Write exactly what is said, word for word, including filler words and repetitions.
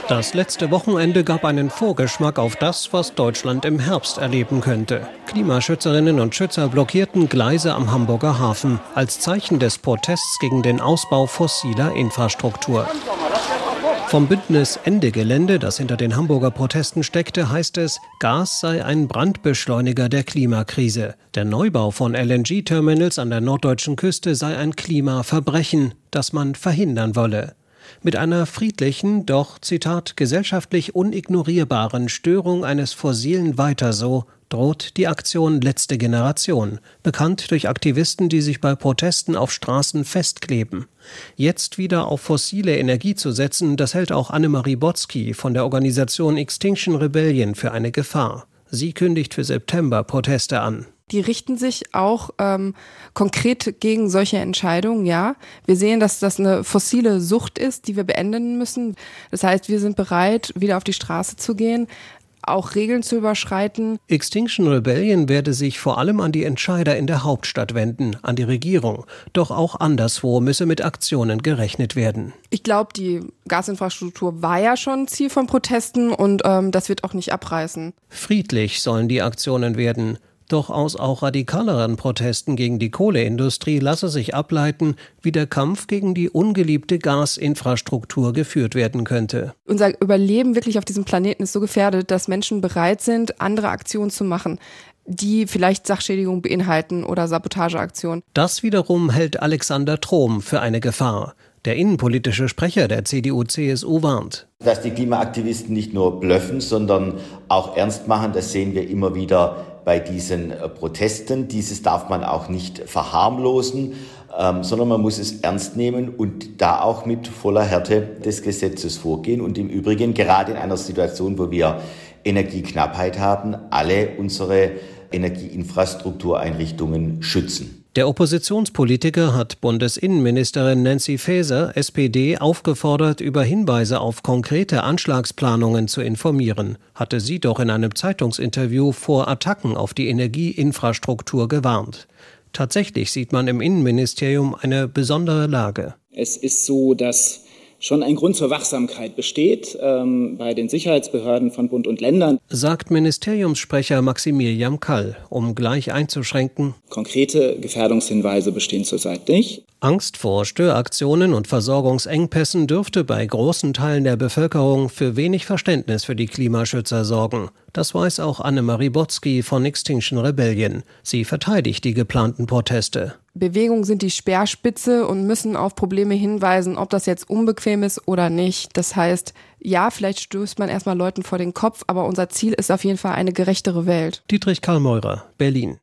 Das letzte Wochenende gab einen Vorgeschmack auf das, was Deutschland im Herbst erleben könnte. Klimaschützerinnen und Schützer blockierten Gleise am Hamburger Hafen als Zeichen des Protests gegen den Ausbau fossiler Infrastruktur. Vom Bündnis Ende Gelände, das hinter den Hamburger Protesten steckte, heißt es, Gas sei ein Brandbeschleuniger der Klimakrise. Der Neubau von L N G-Terminals an der norddeutschen Küste sei ein Klimaverbrechen, das man verhindern wolle. Mit einer friedlichen, doch, Zitat, gesellschaftlich unignorierbaren Störung eines fossilen Weiter so droht die Aktion Letzte Generation, bekannt durch Aktivisten, die sich bei Protesten auf Straßen festkleben. Jetzt wieder auf fossile Energie zu setzen, das hält auch Annemarie Botzky von der Organisation Extinction Rebellion für eine Gefahr. Sie kündigt für September Proteste an. Die richten sich auch ähm, konkret gegen solche Entscheidungen, ja. Wir sehen, dass das eine fossile Sucht ist, die wir beenden müssen. Das heißt, wir sind bereit, wieder auf die Straße zu gehen, auch Regeln zu überschreiten. Extinction Rebellion werde sich vor allem an die Entscheider in der Hauptstadt wenden, an die Regierung. Doch auch anderswo müsse mit Aktionen gerechnet werden. Ich glaube, die Gasinfrastruktur war ja schon Ziel von Protesten und ähm, das wird auch nicht abreißen. Friedlich sollen die Aktionen werden. Doch aus auch radikaleren Protesten gegen die Kohleindustrie lasse sich ableiten, wie der Kampf gegen die ungeliebte Gasinfrastruktur geführt werden könnte. Unser Überleben wirklich auf diesem Planeten ist so gefährdet, dass Menschen bereit sind, andere Aktionen zu machen, die vielleicht Sachschädigung beinhalten oder Sabotageaktionen. Das wiederum hält Alexander Trom für eine Gefahr. Der innenpolitische Sprecher der C D U C S U warnt. Dass die Klimaaktivisten nicht nur bluffen, sondern auch ernst machen, das sehen wir immer wieder bei diesen Protesten. Dieses darf man auch nicht verharmlosen, ähm, sondern man muss es ernst nehmen und da auch mit voller Härte des Gesetzes vorgehen. Und im Übrigen, gerade in einer Situation, wo wir Energieknappheit haben, alle unsere Energieinfrastruktureinrichtungen schützen. Der Oppositionspolitiker hat Bundesinnenministerin Nancy Faeser, S P D, aufgefordert, über Hinweise auf konkrete Anschlagsplanungen zu informieren, hatte sie doch in einem Zeitungsinterview vor Attacken auf die Energieinfrastruktur gewarnt. Tatsächlich sieht man im Innenministerium eine besondere Lage. Es ist so, dass schon ein Grund zur Wachsamkeit besteht ähm, bei den Sicherheitsbehörden von Bund und Ländern, sagt Ministeriumssprecher Maximilian Kall, um gleich einzuschränken. Konkrete Gefährdungshinweise bestehen zurzeit nicht. Angst vor Störaktionen und Versorgungsengpässen dürfte bei großen Teilen der Bevölkerung für wenig Verständnis für die Klimaschützer sorgen. Das weiß auch Annemarie Botzky von Extinction Rebellion. Sie verteidigt die geplanten Proteste. Bewegungen sind die Speerspitze und müssen auf Probleme hinweisen, ob das jetzt unbequem ist oder nicht. Das heißt, ja, vielleicht stößt man erstmal Leuten vor den Kopf, aber unser Ziel ist auf jeden Fall eine gerechtere Welt. Dietrich Karl Meurer, Berlin.